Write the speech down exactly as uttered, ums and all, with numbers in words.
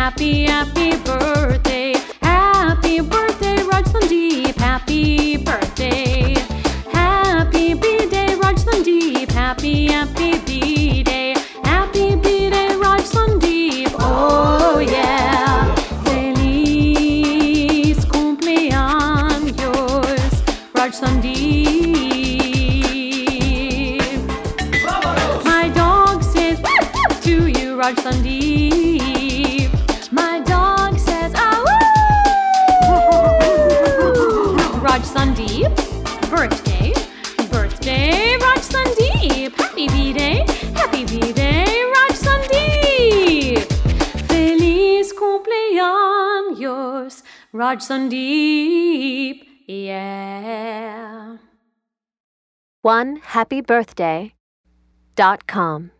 Happy, happy birthday. Happy birthday, Raj Sandeep. Happy birthday. Happy B-Day, Raj Sandeep. Happy, happy B-Day. Happy B-Day, Raj Sandeep. Oh yeah. Feliz cumpleaños, Raj Sandeep. My dog says to you, Raj Sandeep. My dog says, ah, woo! Raj Sandeep, birthday, birthday, Raj Sandeep. Happy B-Day, happy B-Day, Raj Sandeep. Feliz cumpleaños, Raj Sandeep. Yeah. one happy birthday dot com